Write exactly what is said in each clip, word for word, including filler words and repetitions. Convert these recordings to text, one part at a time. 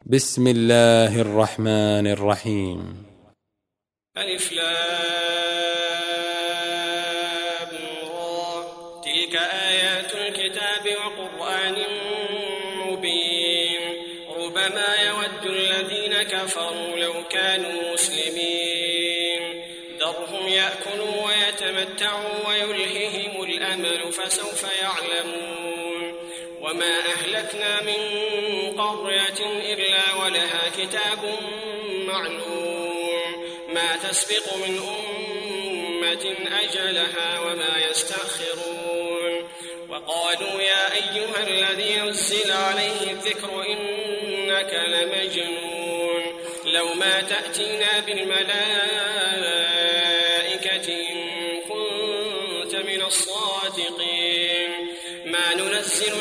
بسم الله الرحمن الرحيم. ألف لام را. تلك آيات الكتاب وقرآن مبين. ربما يود الذين كفروا لو كانوا مسلمين. ذرهم يأكلوا ويتمتعوا ويلههم الأمل فسوف يعلمون. وما أهلكنا من قرية إلا ولها كتاب معلوم. ما تسبق من أمة أجلها وما يستأخرون. وقالوا يا أيها الذي نزل عليه الذكر إنك لمجنون. لو ما تأتينا بالملائكة إن كنت من الصادقين. ما ننزل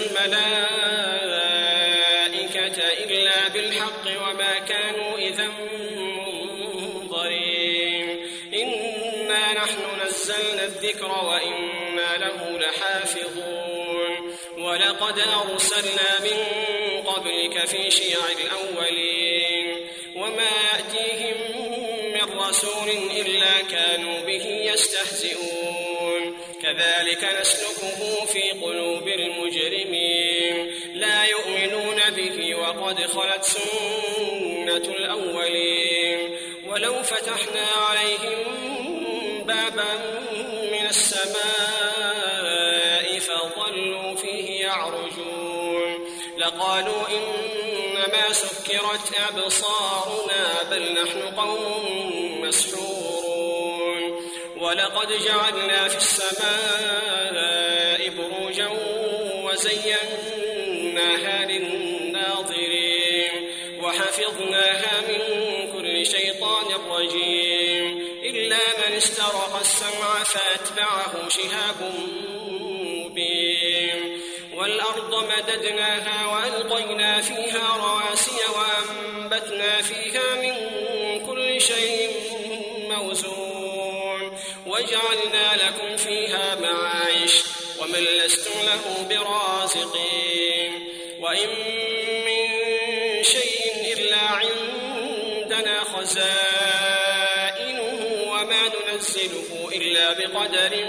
الملائكة إلا بالحق وما كانوا إذا منظرين. إنا نحن نزلنا الذكر وإنا له لحافظون. ولقد أرسلنا من قبلك في شيع الأولين. وما يأتيهم من رسول إلا كانوا به يستهزئون. كذلك نسلكه في قلوب المجرمين. لا يؤمنون به وقد خلت سنة الأولين. ولو فتحنا عليهم بابا من السماء فظلوا فيه يعرجون لقالوا إنما سكرت أبصارنا بل نحن قوم مسحورون. ولقد جعلنا في السماء بروجا وزيناها للناظرين وحفظناها من كل شيطان رجيم إلا من استرق السمع فأتبعه شهاب مبين. والأرض مددناها وألقينا فيها رواسي وأنبتنا فيها من كل شيء موزون وجعلنا لكم فيها معايش ومن لستم له برازقين. وإن من شيء إلا عندنا خزائنه وما ننزله إلا بقدر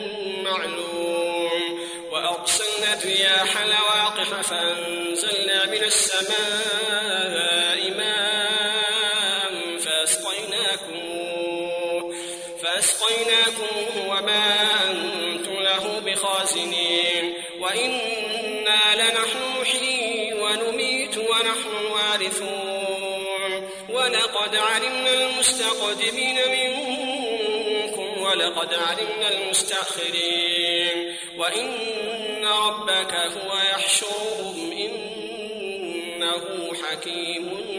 معلوم. وأرسلنا الرياح لواقح فأنزلنا من السماء ماء فأسقيناكم فأسقيناكم وما أنتم له بخازنين. وإنا لنحن نحيي ونميت ونحن الوارثون. ولقد علمنا المستقدمين منكم ولقد علمنا المستأخرين. وإن ربك هو يحشرهم إنه حكيم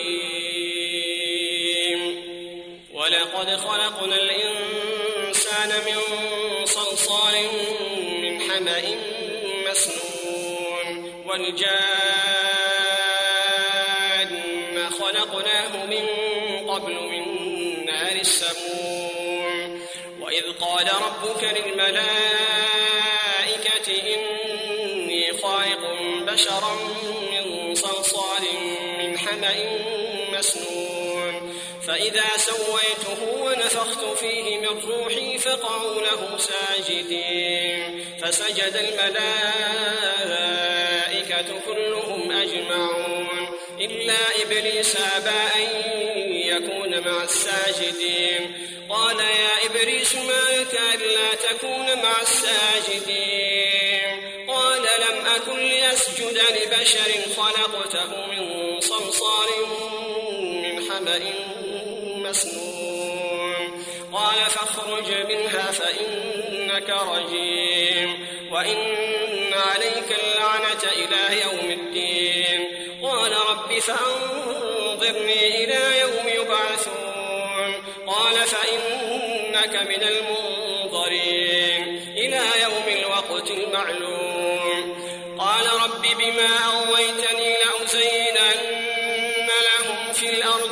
عليم. ولقد خلقنا الإنسان من صلصال من حمأ مسنون. والجان خلقناه من قبل من نار السموم. وإذ قال ربك للملائكة إني خالق بشرا من صلصال من حمأ مسنون. فإذا سويته ونفخت فيه من روحي فقعوا له ساجدين. فسجد الملائكة كلهم أجمعون إلا إبليس أبى أن يكون مع الساجدين. قال يا إبليس ما لك ألا تكون مع الساجدين؟ قال لم أكن لأسجد لبشر خلقته من صلصال من حمأ مسنون. قال فاخرج منها فإنك رجيم وإن عليك اللعنة إلى يوم الدين. قال رب فأنظرني إلى يوم يبعثون. قال فإنك من المنظرين إلى يوم الوقت المعلوم. قال رب بما أغويتني لأزينن لهم في الأرض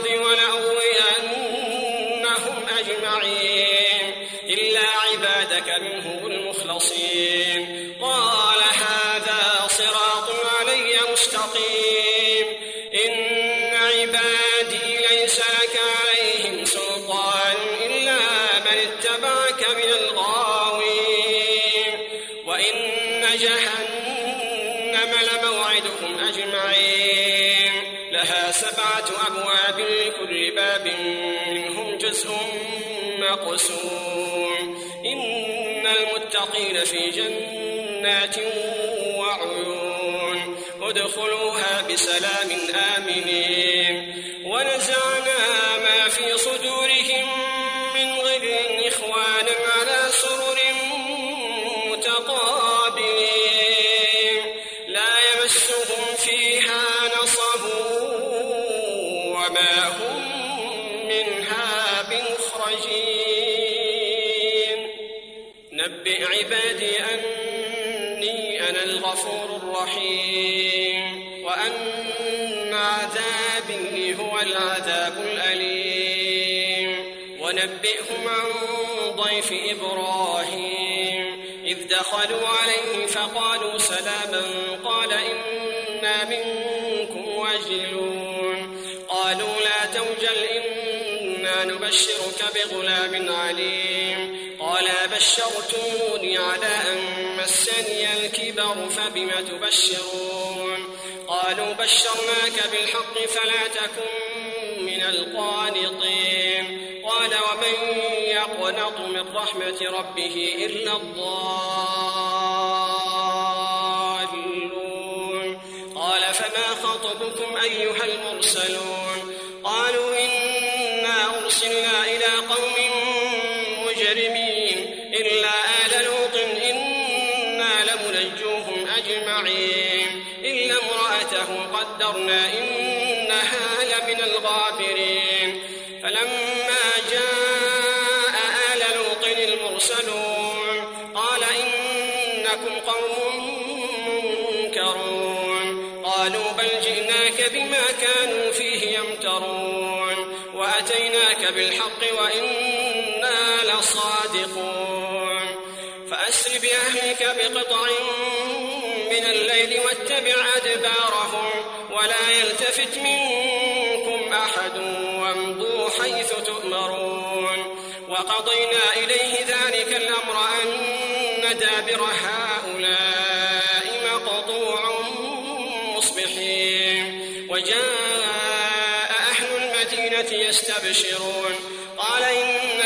ولأغوينهم أجمعين إلا عبادك منهم المخلصين. قال هذا صراط علي مستقيم. إن عبادي ليس لك عليهم سلطان إلا من اتبعك من الغاوين وإن جهنم لموعدكم أجمعين لها سبعة أبواب لكل باب منهم جزء مقسوم إن المتقين في جنات وعيون ادخلوها بسلام آمنين ونزعنا ما في صدورهم من غل إخوانا على سرر متقابلين لا يمسهم فيها نصب وما هم منها بمخرجين نبئ عبادي أني أنا الغفور الرحيم وأن عذابي هو العذاب الأليم ونبئهم عن ضيف إبراهيم إذ دخلوا عليه فقالوا سلاما قال إنا منكم وجلون قالوا لا توجل إنا نبشرك بغلام عليم قال بشرتموني على أن مسني الكبر فبم تبشرون قالوا بشرناك بالحق فلا تكن من القانطين قال ومن يقنط من رحمة ربه إلا الضالون قال فما خطبكم أيها المرسلون قالوا إنا أرسلنا إلى قوم مجرمين إلا آل لوط إنا لمنجوهم أجمعين إلا امرأته قدرنا إنها لمن الغابرين فلما جاء آل لوط المرسلون قال إنكم قوم منكرون قالوا بل جئناك بما كانوا فيه يمترون وأتيناك بالحق وإنا لصادقون فأسر بأهلك بقطع من الليل واتبع أدبارهم ولا يلتفت منكم أحد وامضوا حيث تؤمرون وقضينا إليه ذلك الأمر أن دابر هؤلاء مقطوع مصبحين وجاء أهل المدينة يستبشرون قال إن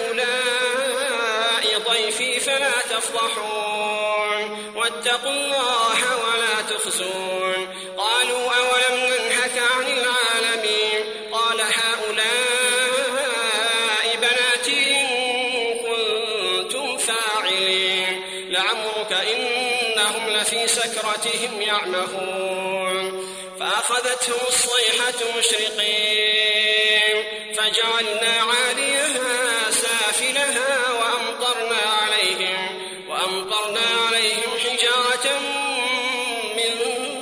هؤلاء ضيفي فلا تفضحون واتقوا الله ولا تخزون قالوا أولم ننهك عن العالمين قال هؤلاء بناتي إن كنتم فاعلين لعمرك إنهم لفي سكرتهم يعمهون فأخذتهم الصيحة مشرقين فجعلنا عاليها سافلها وأمطرنا عليهم وأمطرنا عليهم حجارة من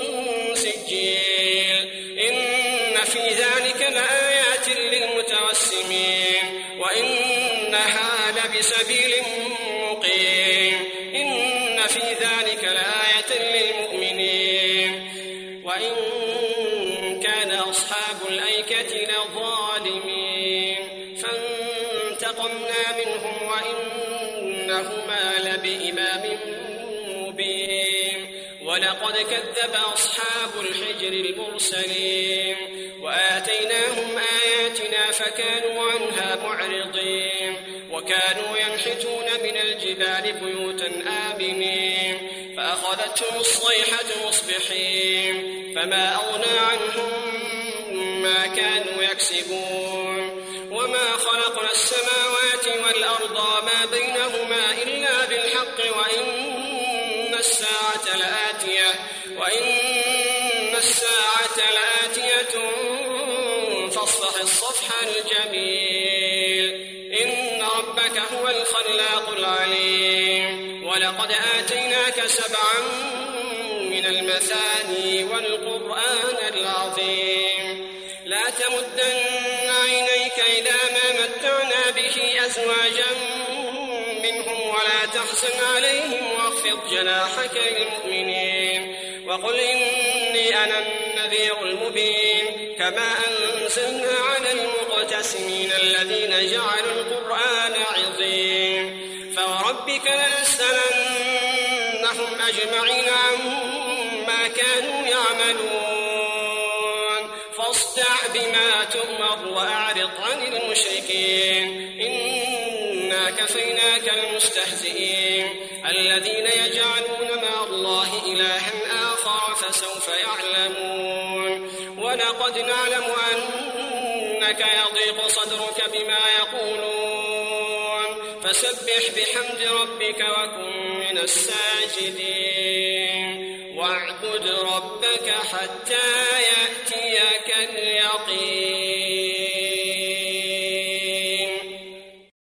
سجيل إن في ذلك لآيات للمتوسمين وإنها لبسبيل مقيم إن في ذلك لآية للمؤمنين وإن كان أصحاب الأيكة لظالمين فانتقمنا منهم وإنهما لبإمام مبين ولقد كذب أصحاب الحجر المرسلين وآتيناهم آياتنا فكانوا عنها معرضين وكانوا ينحتون من الجبال بيوتا آمنين فأخذتهم الصيحة مصبحين فما أغنى عنهم ما كانوا يكسبون وما خلقنا السماوات والأرض وما بينهما إلا بالحق وإن الساعة لآتية وإن الساعة لآتية فاصفح الصفح الجميل إن ربك هو الخلاق العليم ولقد آتيناك سبعا من المثاني والقرآن العظيم لا تمدن عينيك إلى ما متعنا به أزواجا منهم ولا تحزن عليهم واخفض جناحك للمؤمنين وقل إني أنا النذير المبين كما أنزلنا على المقتسمين الذين جعلوا القرآن عظيم فوربك لنسألنهم أجمعين عما كانوا يعملون فاصدع بما تؤمر وأعرض عن المشركين إنا كفيناك المستهزئين الذين يجعلون مع الله إلها آخر فسوف يعلمون ولقد نعلم أنك يضيق صدرك بما يقولون فسبح بحمد ربك وكن من الساجدين واعبد ربك حتى يأتيك اليقين.